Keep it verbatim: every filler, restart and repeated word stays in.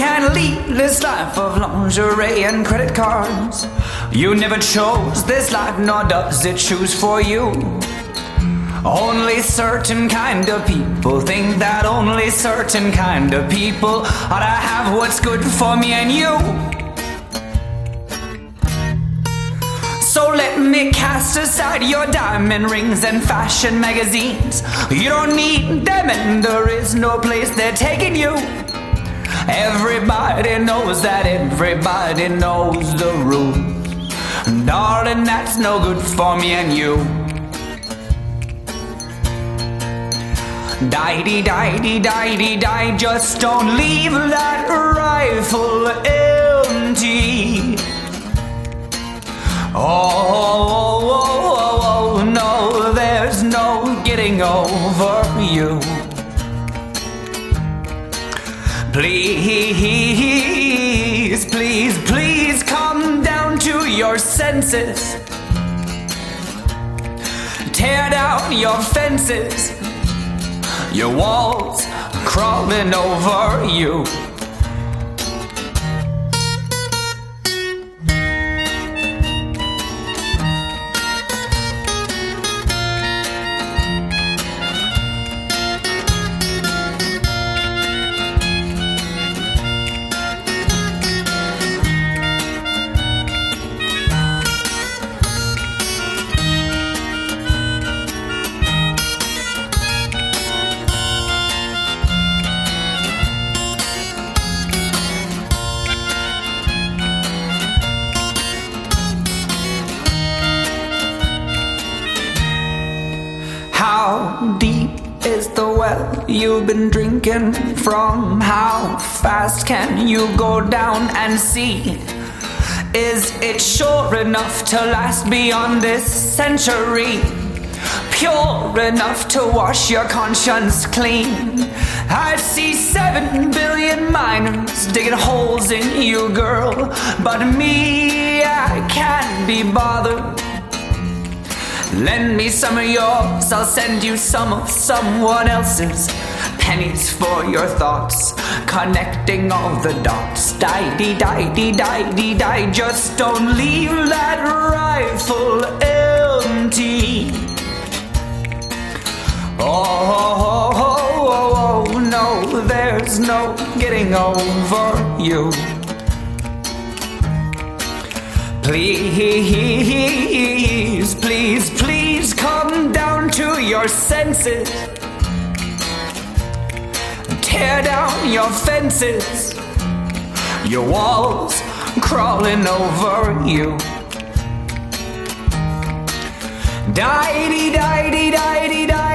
can't lead this life of lingerie and credit cards. You never chose this life, nor does it choose for you. Only certain kind of people think that only certain kind of people ought to have what's good for me and you. So let me cast aside your diamond rings and fashion magazines. You don't need them and there is no place they're taking you. Everybody knows that everybody knows the rules. Darling, that's no good for me and you. Die-dee-die-dee-die-dee-die, just don't leave that rifle empty. Oh, oh, oh, oh, no, there's no getting over you. Please, please, please come down to your senses. Tear down your fences, your walls crawling over you. How deep is the well you've been drinking from? How fast can you go down and see? Is it sure enough to last beyond this century? Pure enough to wash your conscience clean? I see seven billion miners digging holes in you, girl, but me, I can't be bothered. Lend me some of yours, I'll send you some of someone else's. Pennies for your thoughts, connecting all the dots. Die-dee-die-dee-die-dee-die, just don't leave that rifle empty. Oh, oh, oh, oh, no, there's no getting over you. Please, please, please come down to your senses. Tear down your fences, your walls crawling over you. Die-dee-die-dee-die-dee-die.